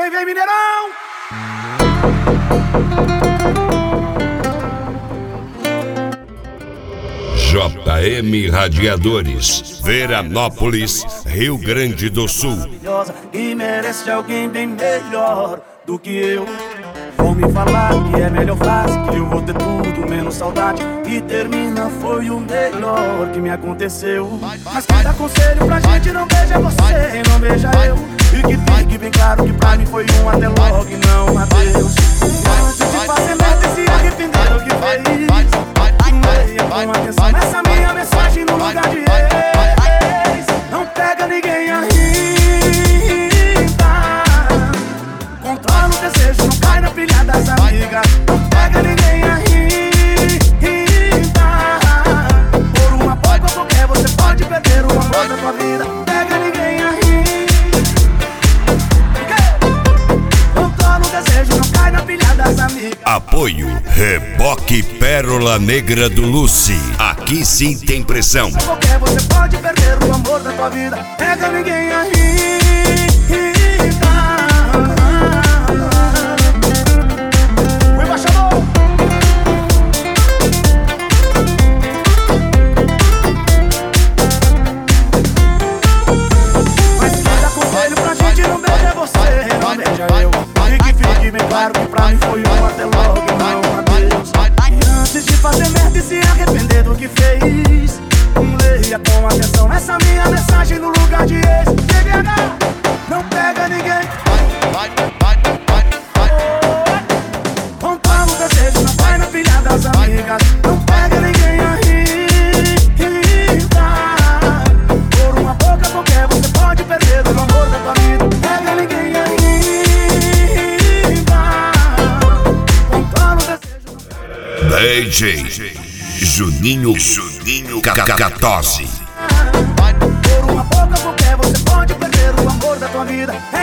Vem, Mineirão! JM Radiadores, Veranópolis, Rio Grande do Sul. E merece alguém bem melhor do que eu. Vão me falar que é melhor frase, que eu vou ter tudo menos saudade. E termina foi o melhor que me aconteceu. Mas quem dá conselho pra gente não beija você e não beija eu. E que fique bem claro que pra mim foi um até logo e não um adeus. Antes de fazer merda e se arrepender do que fez, leia com atenção essa minha mensagem no lugar de ex. Não pega ninguém a rima, controla o desejo, não cai na pilha das amigas. Não pega ninguém a rima, por uma pouca qualquer você pode perder o amor da tua vida. Pega ninguém a rima, controla o desejo, não cai na pilha das amigas. Apoio Reboque Pérola Negra do Lucy. Aqui sim tem pressão. Qualquer você pode perder o amor da tua vida. Pega ninguém a rima. O embaixador. Mas quem dá conselho pra gente não beija você, não beija eu. E que fique bem claro que pra mim foi um até logo e não um adeus. E antes de fazer merda e se arrepender do que fez, leia com atenção essa minha mensagem no lugar de ex. TDH, não pega ninguém. Controla o desejo, não vai na pilha das amigas. Não pega ninguém a rima, por uma boca qualquer você pode perder o amor da tua vida. Pega ninguém a rima, controla o desejo. DJ Juninho Cacatose. Por uma boca qualquer você pode perder o amor da tua vida.